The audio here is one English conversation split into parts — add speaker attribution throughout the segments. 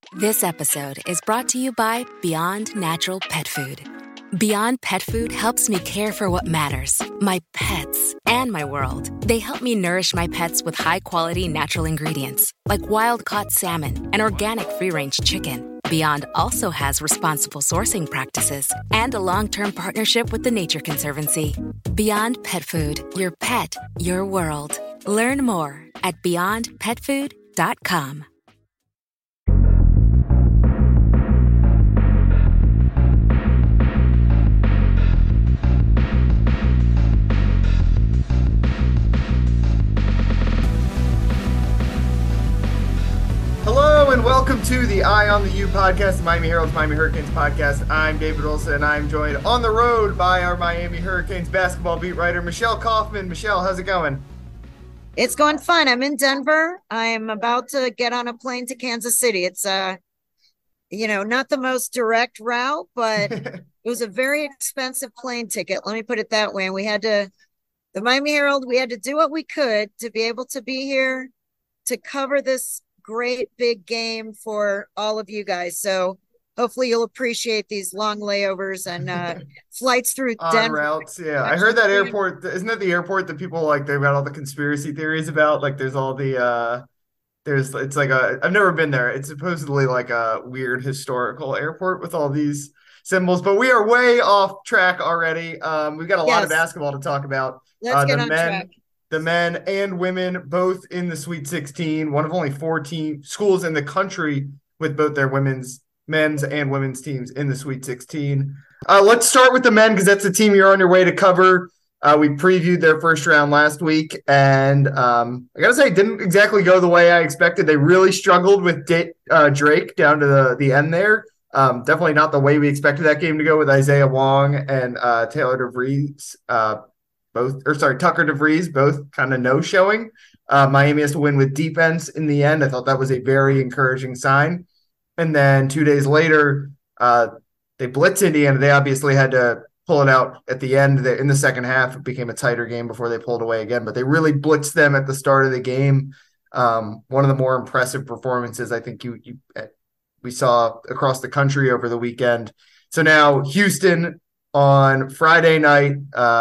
Speaker 1: This episode is brought to you by Beyond Natural Pet Food. Beyond Pet Food helps me care for what matters, my pets, and my world. They help me nourish my pets with high-quality natural ingredients, like wild-caught salmon and organic free-range chicken. Beyond also has responsible sourcing practices and a long-term partnership with the Nature Conservancy. Beyond Pet Food, your pet, your world. Learn more at beyondpetfood.com.
Speaker 2: Hello and welcome to the Eye on the U podcast, the Miami Herald's Miami Hurricanes podcast. I'm David Wilson and I'm joined on the road by our Miami Hurricanes basketball beat writer, Michelle Kaufman. Michelle, how's it going?
Speaker 3: It's going fun. I'm in Denver. I'm about to get on a plane to Kansas City. It's not the most direct route, but it was a very expensive plane ticket. Let me put it that way. And the Miami Herald, we had to do what we could to be able to be here to cover this great big game for all of you guys. So hopefully you'll appreciate these long layovers and flights through Denver.
Speaker 2: Routes. Yeah. I heard that airport, isn't that the airport that people like, they've got all the conspiracy theories about? Like there's all the, I've never been there. It's supposedly like a weird historical airport with all these symbols, but we are way off track already. We've got a lot of basketball to talk about.
Speaker 3: Let's get on track.
Speaker 2: The men and women both in the Sweet 16, one of only 14 schools in the country with both their men's and women's teams in the Sweet 16. Let's start with the men because that's the team you're on your way to cover. We previewed their first round last week, and I got to say, it didn't exactly go the way I expected. They really struggled with Drake down to the end there. Definitely not the way we expected that game to go with Isaiah Wong and Taylor DeVries. Tucker DeVries, both kind of no-showing. Miami has to win with defense in the end. I thought that was a very encouraging sign. And then 2 days later, they blitzed Indiana. They obviously had to pull it out at the end. In the second half, it became a tighter game before they pulled away again. But they really blitzed them at the start of the game. One of the more impressive performances I think we saw across the country over the weekend. So now Houston on Friday night,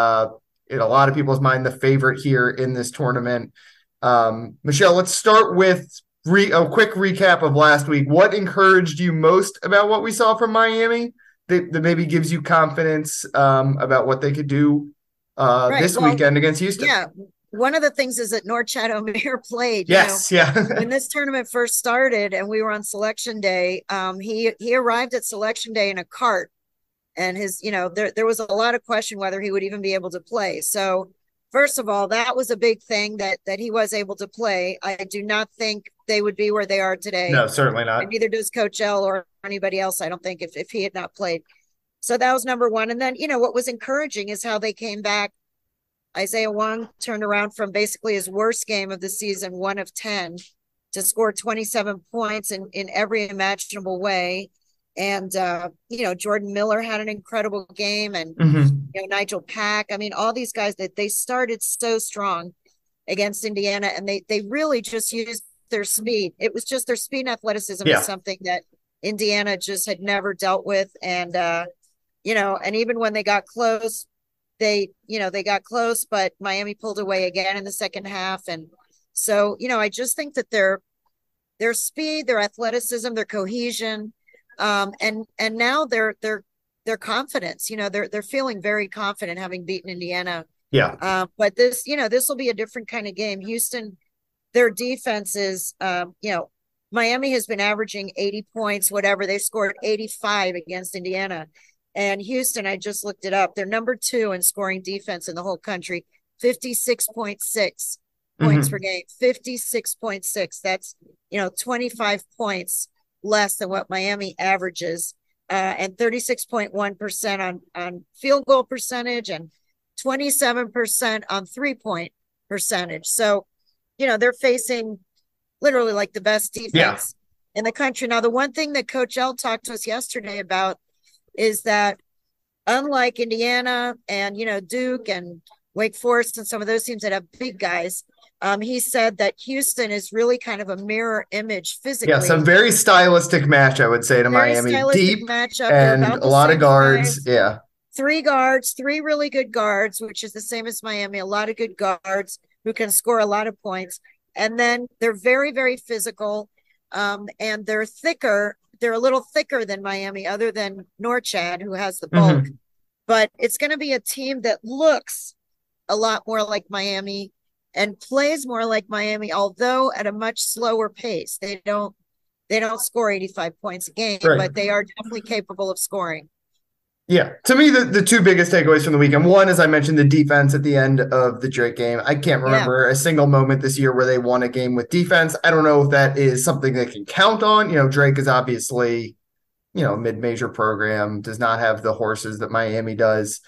Speaker 2: in a lot of people's mind, the favorite here in this tournament. Michelle, let's start with a quick recap of last week. What encouraged you most about what we saw from Miami that maybe gives you confidence about what they could do this weekend against Houston?
Speaker 3: Yeah, one of the things is that Norchad Omier played.
Speaker 2: Yes, yeah.
Speaker 3: When this tournament first started and we were on selection day, he arrived at selection day in a cart. And there was a lot of question whether he would even be able to play. So first of all, that was a big thing that he was able to play. I do not think they would be where they are today.
Speaker 2: No, certainly not.
Speaker 3: And neither does Coach L or anybody else, I don't think, if he had not played. So that was number one. And then, what was encouraging is how they came back. Isaiah Wong turned around from basically his worst game of the season, 1 of 10, to score 27 points in every imaginable way. And, Jordan Miller had an incredible game and, Nigel Pack. I mean, all these guys that they started so strong against Indiana and they really just used their speed. It was just their speed and athleticism is something that Indiana just had never dealt with. And, and even when they got close, they got close, but Miami pulled away again in the second half. And so, I just think that their speed, their athleticism, their cohesion, and now their confidence, they're feeling very confident having beaten Indiana.
Speaker 2: Yeah.
Speaker 3: But this will be a different kind of game. Houston, their defense is, Miami has been averaging 80 points, whatever. They scored 85 against Indiana. And Houston, I just looked it up. They're number 2 in scoring defense in the whole country, 56.6 points per game, 56.6. That's, 25 points less than what Miami averages, and 36.1% on field goal percentage and 27% on 3-point percentage. So, they're facing literally like the best defense in the country. Now, the one thing that Coach L talked to us yesterday about is that unlike Indiana and, Duke and Wake Forest and some of those teams that have big guys, He said that Houston is really kind of a mirror image physically.
Speaker 2: Yeah, some very stylistic match, I would say, to
Speaker 3: Very
Speaker 2: Miami.
Speaker 3: stylistic
Speaker 2: Deep
Speaker 3: matchup. They're
Speaker 2: and
Speaker 3: about
Speaker 2: a
Speaker 3: the
Speaker 2: lot of
Speaker 3: same
Speaker 2: guards.
Speaker 3: size.
Speaker 2: Yeah.
Speaker 3: 3 guards, 3 really good guards, which is the same as Miami. A lot of good guards who can score a lot of points. And then they're very, very physical. And they're thicker. They're a little thicker than Miami, other than Norchad, who has the bulk.
Speaker 2: Mm-hmm.
Speaker 3: But it's going to be a team that looks a lot more like Miami and plays more like Miami, although at a much slower pace. They don't score 85 points a game,
Speaker 2: Right.
Speaker 3: but they are definitely capable of scoring.
Speaker 2: Yeah. To me, the 2 biggest takeaways from the weekend. One, as I mentioned, the defense at the end of the Drake game. I can't remember a single moment this year where they won a game with defense. I don't know if that is something they can count on. Drake is obviously, a mid-major program, does not have the horses that Miami does.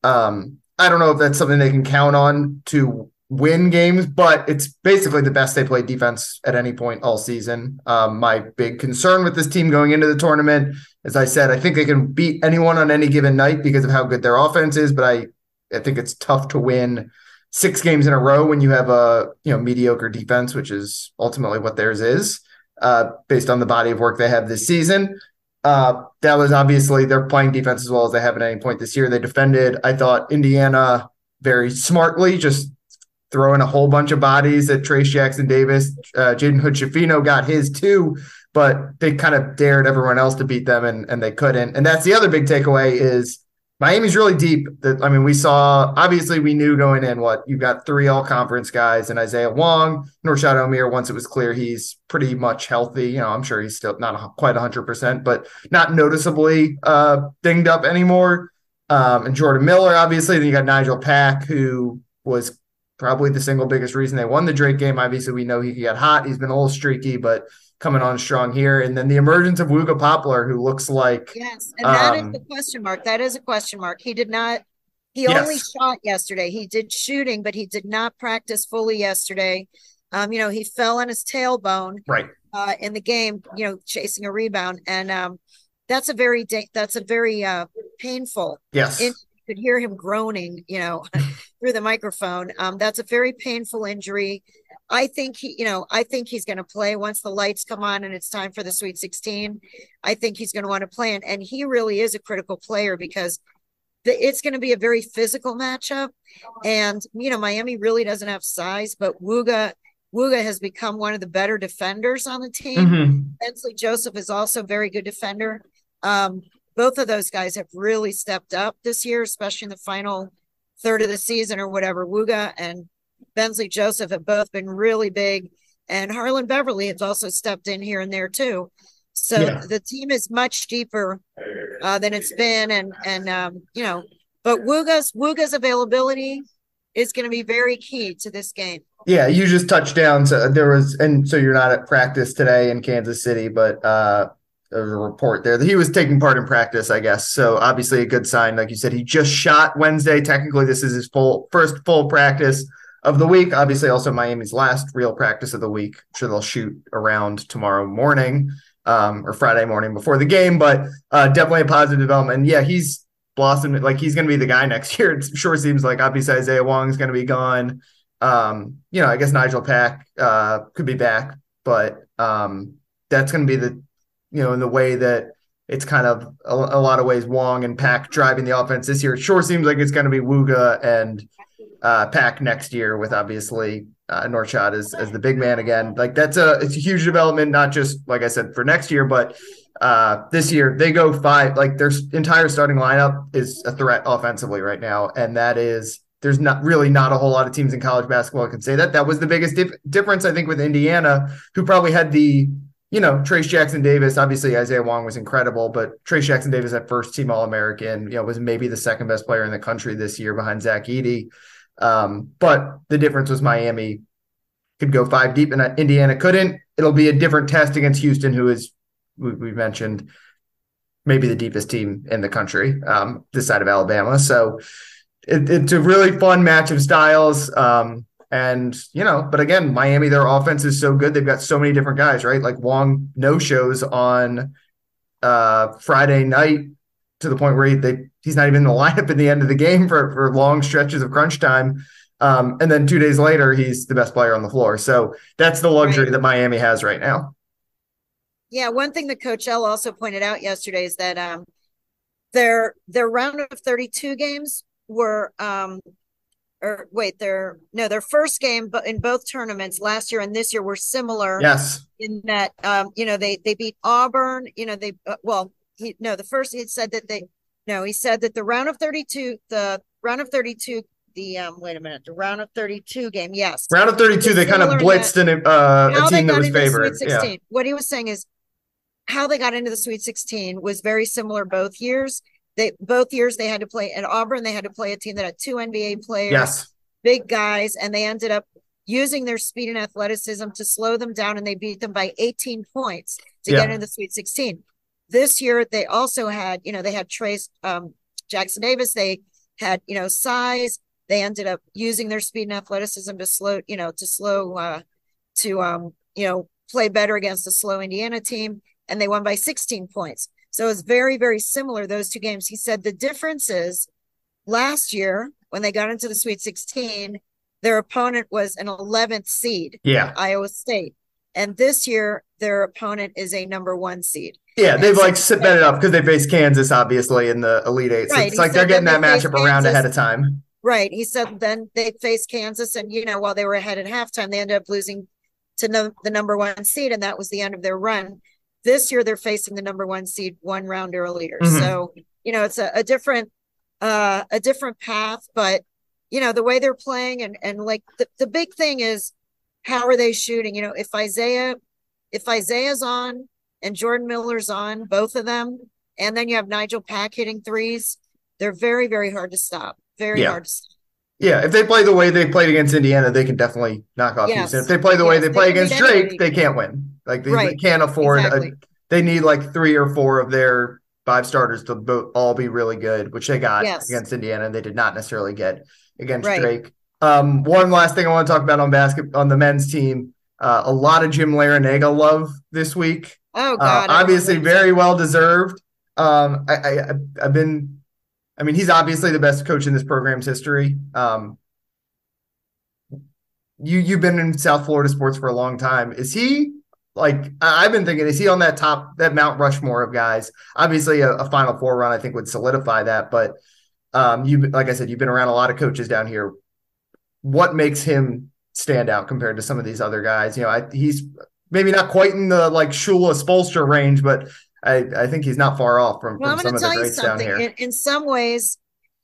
Speaker 2: I don't know if that's something they can count on to win games, but it's basically the best they played defense at any point all season. My big concern with this team going into the tournament, as I said, I think they can beat anyone on any given night because of how good their offense is, but I think it's tough to win 6 games in a row when you have a mediocre defense, which is ultimately what theirs is, based on the body of work they have this season. That was obviously they're playing defense as well as they have at any point this year. They defended, I thought, Indiana very smartly, just throwing a whole bunch of bodies at Trayce Jackson-Davis. Jaden Hood-Schifino got his too, but they kind of dared everyone else to beat them, and they couldn't. And that's the other big takeaway is Miami's really deep. We saw, obviously we knew going in you've got 3 all-conference guys and Isaiah Wong, Norchad Omier, once it was clear he's pretty much healthy. I'm sure he's still not quite 100%, but not noticeably dinged up anymore. And Jordan Miller, obviously. Then you got Nigel Pack, who was probably the single biggest reason they won the Drake game. Obviously, we know he could get hot. He's been a little streaky, but coming on strong here. And then the emergence of Wooga Poplar, who looks like...
Speaker 3: Yes, and that is a question mark. That is a question mark. He only shot yesterday. He did shooting, but he did not practice fully yesterday. He fell on his tailbone in the game, chasing a rebound. And that's a very painful.
Speaker 2: Yes.
Speaker 3: You could hear him groaning, through the microphone. That's a very painful injury. I think he's going to play once the lights come on and it's time for the Sweet 16. I think he's going to want to play. And he really is a critical player because it's going to be a very physical matchup. And, Miami really doesn't have size, but Wooga has become one of the better defenders on the team.
Speaker 2: Mm-hmm.
Speaker 3: Bensley Joseph is also a very good defender. Both of those guys have really stepped up this year, especially in the final third of the season or whatever. Wooga and Bensley Joseph have both been really big, and Harlan Beverly has also stepped in here and there too. So the team is much deeper than it's been, but Wooga's availability is going to be very key to this game.
Speaker 2: Yeah, you just touched down. So so you're not at practice today in Kansas City, but there was a report there that he was taking part in practice, I guess. So obviously a good sign. Like you said, he just shot Wednesday. Technically, this is his first full practice of the week. Obviously, also Miami's last real practice of the week. I'm sure they'll shoot around tomorrow morning or Friday morning before the game, but definitely a positive development. And yeah, he's blossomed. Like he's going to be the guy next year. It sure seems like obviously Isaiah Wong is going to be gone. I guess Nigel Pack could be back, but that's going to be in the way that it's kind of a lot of ways Wong and Pack driving the offense this year. It sure seems like it's going to be Wooga and Pack next year with obviously Norchad as the big man again. Like it's a huge development, not just like I said for next year, but this year they go 5. Like their entire starting lineup is a threat offensively right now, and that is there's not a whole lot of teams in college basketball that can say that. That was the biggest difference I think with Indiana, who probably had the Trayce Jackson-Davis. Obviously, Isaiah Wong was incredible, but Trayce Jackson-Davis at first-team All-American, was maybe the second best player in the country this year behind Zach Edey. But the difference was Miami could go 5 deep, and Indiana couldn't. It'll be a different test against Houston, who is, we mentioned, maybe the deepest team in the country, this side of Alabama. So it's a really fun match of styles. But again, Miami, their offense is so good. They've got so many different guys, right? Like Wong no-shows on Friday night to the point where he's not even in the lineup at the end of the game for long stretches of crunch time. And then 2 days later, he's the best player on the floor. So that's the luxury that Miami has right now.
Speaker 3: Yeah, one thing that Coach L also pointed out yesterday is that their round of 32 games were their first game, but in both tournaments last year and this year were similar.
Speaker 2: Yes.
Speaker 3: In that they beat Auburn. He said that the round of 32 game, yes.
Speaker 2: Round of 32, they kind of blitzed a team that was favored.
Speaker 3: Yeah. What he was saying is how they got into the Sweet 16 was very similar both years. Both years they had to play at Auburn. They had to play a team that had 2 NBA players,
Speaker 2: yes,
Speaker 3: big guys, and they ended up using their speed and athleticism to slow them down, and they beat them by 18 points to get into the Sweet 16. This year, they also had, they had Trace Jackson Davis. They had, size. They ended up using their speed and athleticism to play better against a slow Indiana team, and they won by 16 points. So it's very, very similar, those two games. He said the difference is last year when they got into the Sweet 16, their opponent was an 11th seed, Iowa State. And this year, their opponent is a number 1 seed.
Speaker 2: Yeah, they've set it up because they faced Kansas, obviously, in the Elite Eight. So
Speaker 3: right.
Speaker 2: It's they're getting that matchup around ahead of time.
Speaker 3: Right. He said then they faced Kansas, and, while they were ahead at halftime, they ended up losing to the number 1 seed, and that was the end of their run. This year, they're facing the number 1 seed 1 round earlier. Mm-hmm. So, it's a different path, but, the way they're playing and the big thing is how are they shooting? If Isaiah's on and Jordan Miller's on, both of them, and then you have Nigel Pack hitting threes, they're very, very hard to stop. Very hard to stop.
Speaker 2: Yeah, if they play the way they played against Indiana, they can definitely knock off Houston. If they play the way they play against Drake, they can't win. They can't afford they need 3 or 4 of their 5 starters to all be really good, which they got against Indiana, and they did not necessarily get against Drake. One last thing I want to talk about on the men's team, a lot of Jim Larrañaga love this week.
Speaker 3: Oh God,
Speaker 2: obviously very well deserved. He's obviously the best coach in this program's history. You've been in South Florida sports for a long time. Is he I've been thinking, is he on that Mount Rushmore of guys? Obviously a Final Four run, I think, would solidify that. But like I said, you've been around a lot of coaches down here. What makes him stand out compared to some of these other guys? He's maybe not quite in the Shula Spoelstra range, but I think he's not far off from some of the greats down here.
Speaker 3: In some ways,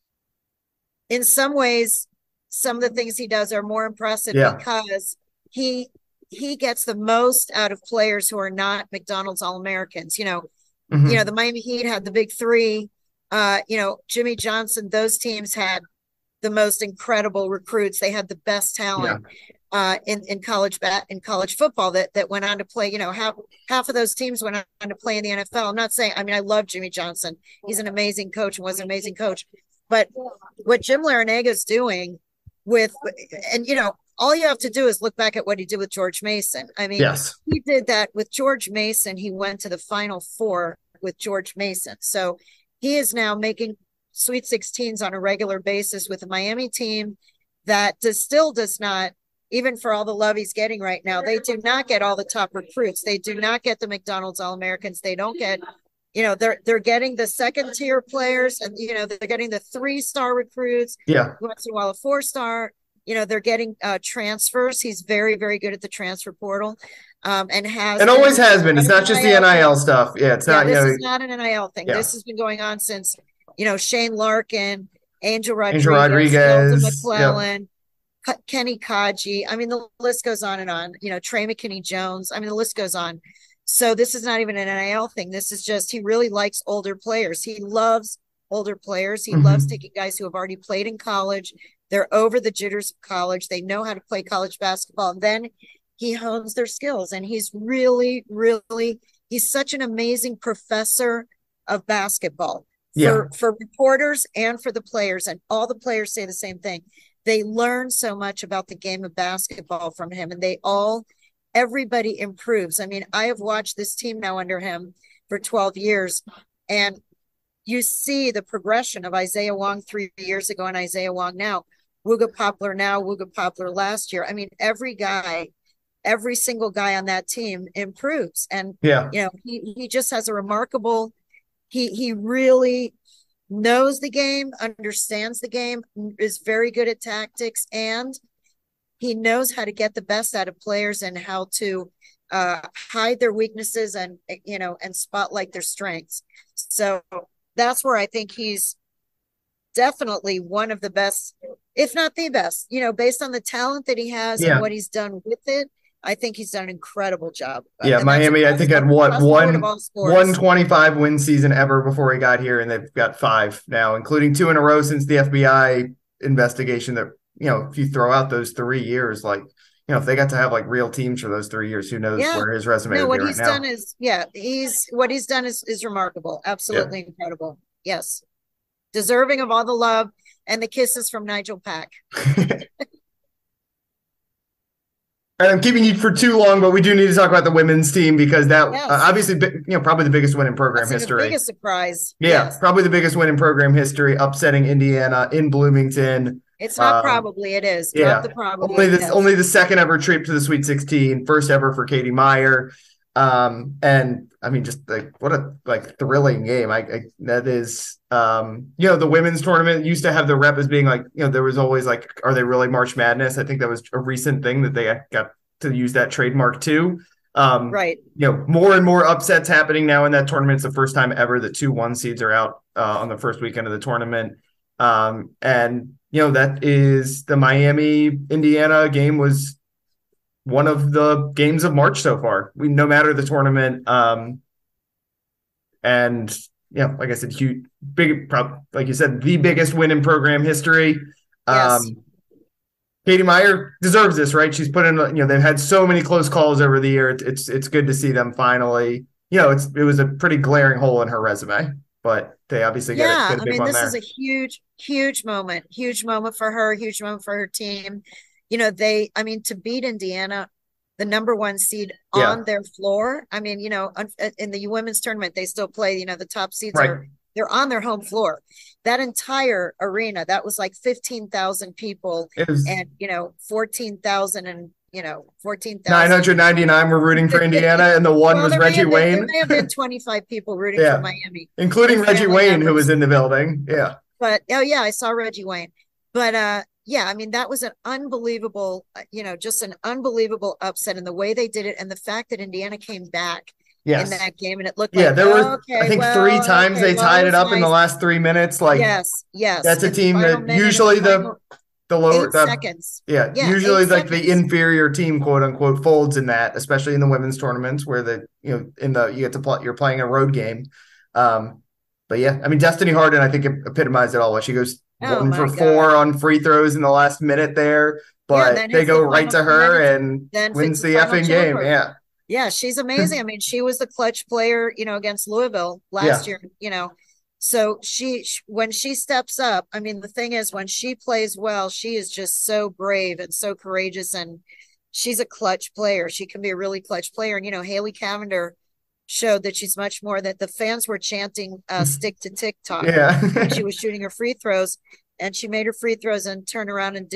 Speaker 3: some of the things he does are more impressive because he gets the most out of players who are not McDonald's All-Americans. The Miami Heat had the big 3. Jimmy Johnson, those teams had the most incredible recruits. They had the best talent in college football that went on to play. Half of those teams went on to play in the NFL. I'm not saying, I love Jimmy Johnson. He's an amazing coach and was an amazing coach. But what Jim Larrañaga is doing all you have to do is look back at what he did with George Mason. He did that with George Mason. He went to the Final Four with George Mason. So he is now making Sweet 16s on a regular basis with a Miami team that still does not, even for all the love he's getting right now, they do not get all the top recruits. They do not get the McDonald's All-Americans. They don't get, they're getting the second tier players, and, they're getting the 3-star recruits.
Speaker 2: Yeah.
Speaker 3: Once in a while, a 4-star. They're getting transfers. He's very, very good at the transfer portal, and
Speaker 2: always has been. It's not just the NIL stuff. Yeah, it's not.
Speaker 3: This is not an NIL thing. Yeah. This has been going on since Shane Larkin, Angel Rodriguez, McClellan, Kenny Kaji. The list goes on and on. Trey McKinney-Jones. The list goes on. So this is not even an NIL thing. This is just he really likes older players. He loves older players. He loves taking guys who have already played in college. They're over the jitters of college. They know how to play college basketball. And then he hones their skills. And he's really, really, he's such an amazing professor of basketball for reporters and for the players. And all the players say the same thing. They learn so much about the game of basketball from him. And everybody improves. I have watched this team now under him for 12 years. And you see the progression of Isaiah Wong 3 years ago and Isaiah Wong now. Wooga Poplar now, Wooga Poplar last year. I mean, every single guy on that team improves. And,
Speaker 2: Yeah.
Speaker 3: he just has a remarkable, he really knows the game, understands the game, is very good at tactics, and he knows how to get the best out of players and how to hide their weaknesses and spotlight their strengths. So that's where I think he's definitely one of the best, if not the best, based on the talent that he has and what he's done with it. I think he's done an incredible job.
Speaker 2: Yeah, Miami, I think, had what, 125 win season ever before he got here, and they've got 5 now, including 2 in a row since the FBI investigation. That, if you throw out those 3 years, like, if they got to have like real teams for those 3 years, who knows where his resume would be right now.
Speaker 3: What he's done is remarkable. Absolutely incredible. Yes. Deserving of all the love and the kisses from Nigel Pack.
Speaker 2: I'm keeping you for too long, but we do need to talk about the women's team, because that obviously, probably the biggest win in program history.
Speaker 3: The biggest surprise.
Speaker 2: Yeah, probably the biggest win in program history, upsetting Indiana in Bloomington.
Speaker 3: It's not probably, it is. Drop the probably.
Speaker 2: Only the second ever trip to the Sweet 16, first ever for Katie Meier. And I mean, just like, what a thrilling game. That is, the women's tournament used to have the rep as being like, there was always like, are they really March Madness? I think that was a recent thing that they got to use that trademark too.
Speaker 3: Right.
Speaker 2: More and more upsets happening now in that tournament. It's the first time ever that 2 1 seeds are out on the first weekend of the tournament. And that is the Miami Indiana game was one of the games of March so far. No matter the tournament. And like I said, huge, big, like you said, the biggest win in program history.
Speaker 3: Yes.
Speaker 2: Katie Meier deserves this, right? She's put in, they've had so many close calls over the year. It's good to see them finally. It was a pretty glaring hole in her resume, but they obviously get a big one there.
Speaker 3: This is a huge moment for her, huge moment for her team. To beat Indiana, the number 1 seed on their floor. I mean, in the women's tournament, they still play, the top seeds they're on their home floor. That entire arena, that was like 15,000 people and, 14,000 and, 14,000.
Speaker 2: 999 were rooting for Indiana, and the one was Reggie Wayne.
Speaker 3: There may have been 25 people rooting for Miami.
Speaker 2: Including Reggie Wayne, who was in the building. Yeah.
Speaker 3: But, I saw Reggie Wayne. But, that was an unbelievable, just an unbelievable upset in the way they did it, and the fact that Indiana came back in that game, and it looked like
Speaker 2: there were I think 3 times they tied it up in the last 3 minutes. Like
Speaker 3: yes,
Speaker 2: that's a team that usually the lower
Speaker 3: seconds.
Speaker 2: Usually like the inferior team, quote unquote, folds in that, especially in the women's tournaments where you get to play, you're playing a road game. But Destiny Harden, I think, epitomized it all. She goes 1 for 4 on free throws in the last minute there, but they go right to her and wins the effing game.
Speaker 3: Yeah, she's amazing. I mean, she was the clutch player, against Louisville last year, So when she steps up, I mean, the thing is, when she plays well, she is just so brave and so courageous, and she's a clutch player. She can be a really clutch player. And, Haley Cavender showed that she's much more, that the fans were chanting stick to TikTok when she was shooting her free throws, and she made her free throws and turned around and did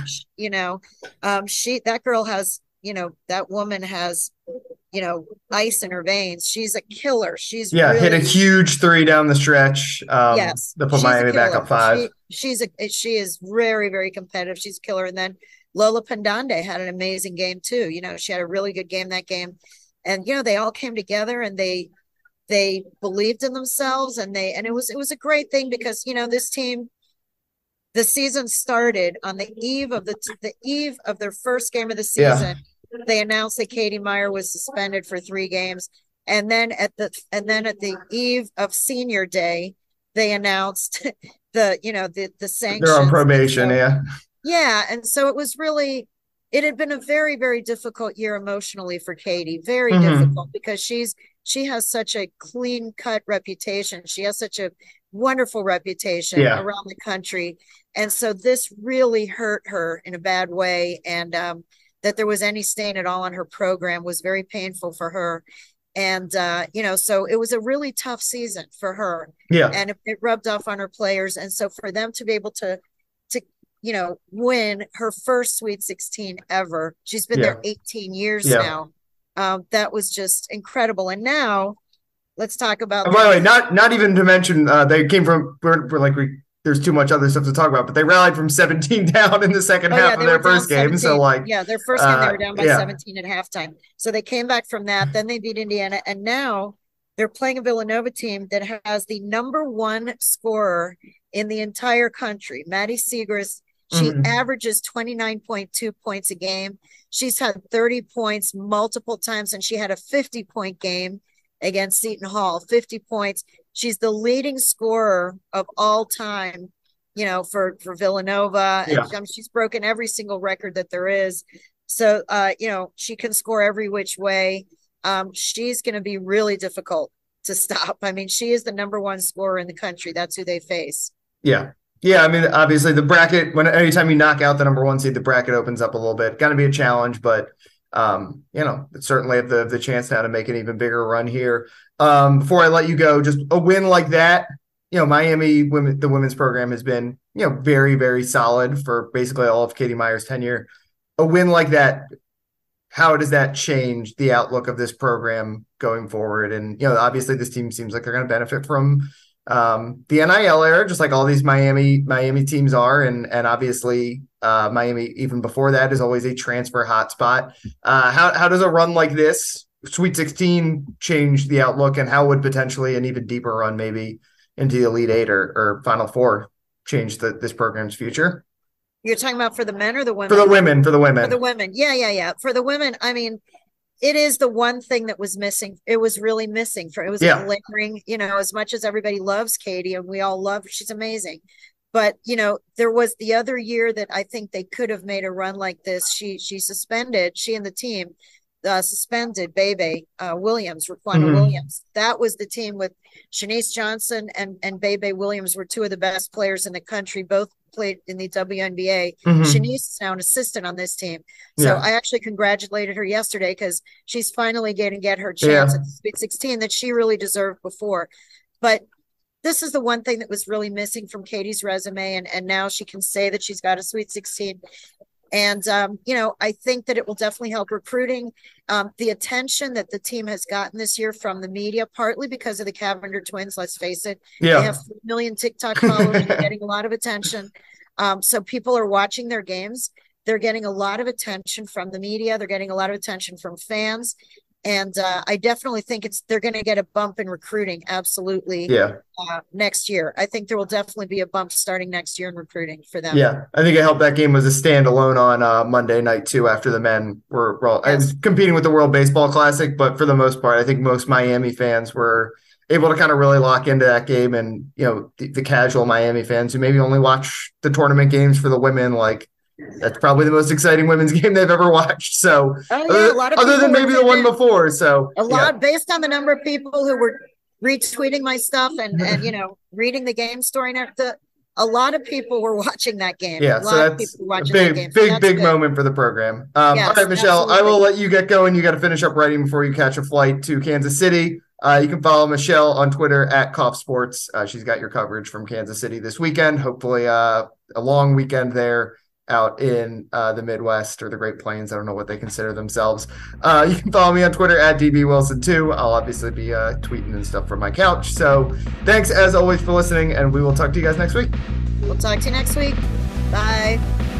Speaker 3: that girl has, that woman has, ice in her veins. She's a killer. She's really,
Speaker 2: hit a huge 3 down the stretch. To put Miami back up 5.
Speaker 3: She is very, very competitive. She's a killer. And then Lola Pendande had an amazing game too. She had a really good game that game. And they all came together and they believed in themselves, and it was a great thing because this team, the season started on the eve of their first game of the season. They announced that Katie Meier was suspended for 3 games, and then at the eve of senior day, they announced the sanctions.
Speaker 2: They're on probation,
Speaker 3: and so it was really. It had been a very, very difficult year emotionally for Katie. Very difficult because she has such a clean-cut reputation. She has such a wonderful reputation around the country. And so this really hurt her in a bad way. And that there was any stain at all on her program was very painful for her. And, so it was a really tough season for her.
Speaker 2: Yeah.
Speaker 3: And it rubbed off on her players. And so for them to be able to win her first Sweet 16 ever. She's been there 18 years now. That was just incredible. And now let's talk about.
Speaker 2: By the way, not even to mention they came from there's too much other stuff to talk about, but they rallied from 17 down in the second half of their first game. 17.
Speaker 3: So their first game they were down by 17 at halftime. So they came back from that. Then they beat Indiana, and now they're playing a Villanova team that has the number one scorer in the entire country, Maddie Siegrist. She averages 29.2 points a game. She's had 30 points multiple times, and she had a 50-point game against Seton Hall, 50 points. She's the leading scorer of all time, for Villanova. Yeah. And she's broken every single record that there is. So, she can score every which way. She's going to be really difficult to stop. I mean, she is the number one scorer in the country. That's who they face.
Speaker 2: Yeah. Yeah. I mean, obviously the bracket, anytime you knock out the number one seed, the bracket opens up a little bit. Going to be a challenge, but certainly have the chance now to make an even bigger run here. Before I let you go, just a win like that, Miami the women's program has been, very, very solid for basically all of Katie Meyer's tenure. A win like that, how does that change the outlook of this program going forward? And, obviously this team seems like they're going to benefit from the NIL era, just like all these Miami teams are. And obviously Miami, even before that, is always a transfer hotspot. How does a run like this, Sweet 16, change the outlook, and how would potentially an even deeper run maybe into the Elite Eight or Final Four change this program's future?
Speaker 3: You're talking about for the men or the women?
Speaker 2: For the women.
Speaker 3: For the women. Yeah. For the women, I mean, it is the one thing that was missing. It was really missing. It was glaring, as much as everybody loves Katie and we all love her, she's amazing. But, there was the other year that I think they could have made a run like this. She and the team suspended Bebe Williams, Raquana Williams. That was the team with Shanice Johnson and Bebe Williams were two of the best players in the country, both played in the WNBA. Shanice is now an assistant on this team. So I actually congratulated her yesterday because she's finally going to get her chance at the Sweet 16 that she really deserved before. But this is the one thing that was really missing from Katie's resume. And now she can say that she's got a Sweet 16. And, I think that it will definitely help recruiting. The attention that the team has gotten this year from the media, partly because of the Cavender twins, let's face it. Yeah. They have 4 million TikTok followers. They're getting a lot of attention. So people are watching their games. They're getting a lot of attention from the media. They're getting a lot of attention from fans. And I definitely think they're going to get a bump in recruiting. Absolutely. Yeah. Next year, I think there will definitely be a bump starting next year in recruiting for them.
Speaker 2: Yeah, I think it helped. That game was a standalone on Monday night too. After the men were competing with the World Baseball Classic, but for the most part, I think most Miami fans were able to kind of really lock into that game. And the casual Miami fans who maybe only watch the tournament games for the women, that's probably the most exciting women's game they've ever watched. So
Speaker 3: a lot of
Speaker 2: other than maybe the one before. So
Speaker 3: a lot based on the number of people who were retweeting my stuff and reading the game story. A lot of people were watching that game.
Speaker 2: Yeah, so that's a big moment for the program. All right, Michelle, absolutely. I will let you get going. You got to finish up writing before you catch a flight to Kansas City. You can follow Michelle on Twitter at Koff Sports. She's got your coverage from Kansas City this weekend. Hopefully a long weekend there out in the Midwest or the Great Plains. I don't know what they consider themselves. You can follow me on Twitter at DBWilson2. I'll obviously be tweeting and stuff from my couch. So thanks as always for listening, and we will talk to you guys next week.
Speaker 3: We'll talk to you next week. Bye.